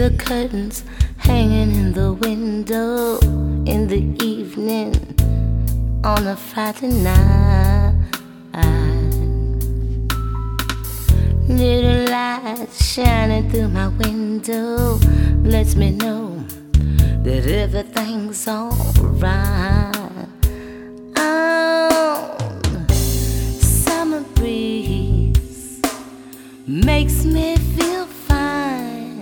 the curtains hanging in the window in the evening on a Friday night. Little light shining through my window lets me know that everything's alright. Oh, summer breeze makes me feel fine,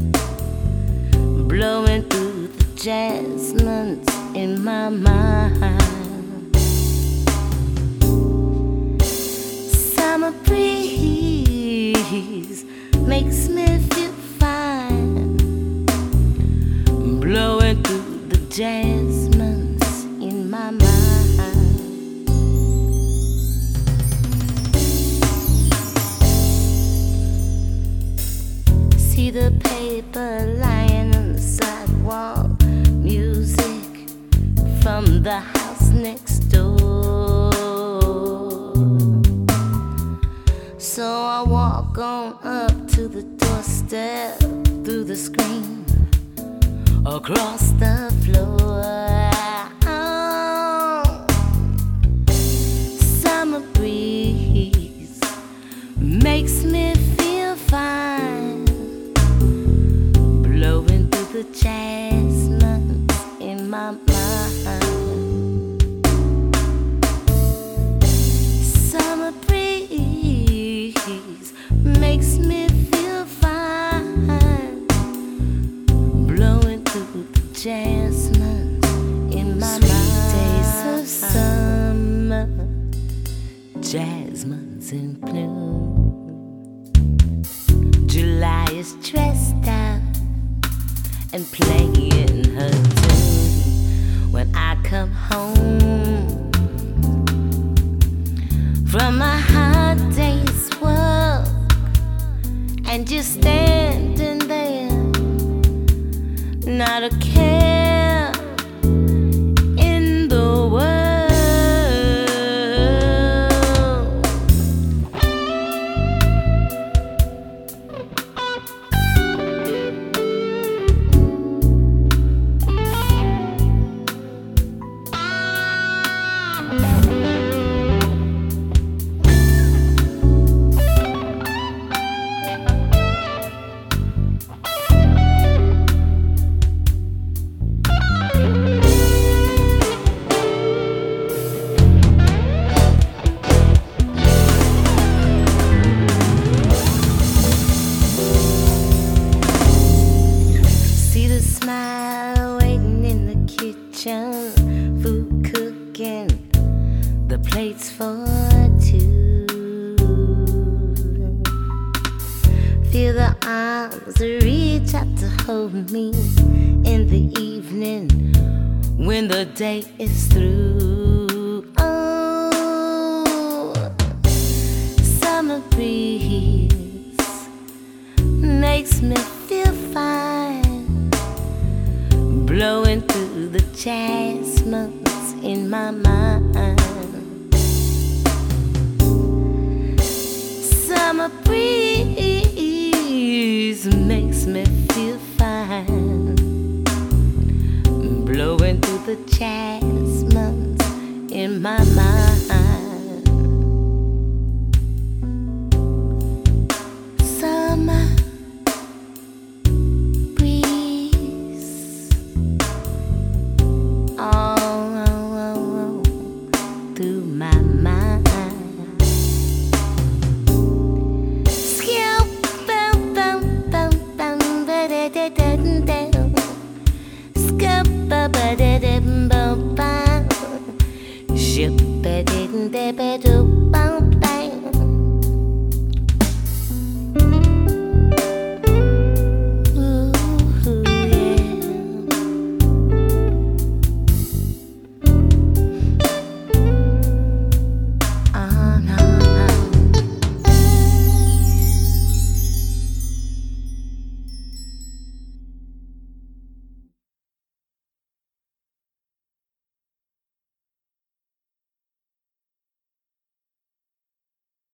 blowing through the jasmines in my mind. Summer breeze makes me feel fine, blowing through the jasmines in my mind. See the paper lying on the sidewalk, music from the house next door. So I walk on up to the doorstep, through the screen, across the floor. Oh, summer breeze makes me feel fine, blowing through the jasmines in my mind. Summer breeze makes me feel fine, blowing through the jasmines in my mind. Sweet days of summer, jasmines in bloom. July is dressed out and playing her tune. When I come home from a hard day's work, and you're standing there, not a care in the world. Smile waiting in the kitchen, food cooking, the plates for two. Feel the arms reach out to hold me in the evening when the day is through. Oh, summer breeze makes me feel fine, blowing through the jasmines in my mind. Summer breeze makes me feel fine, blowing through the jasmines in my mind.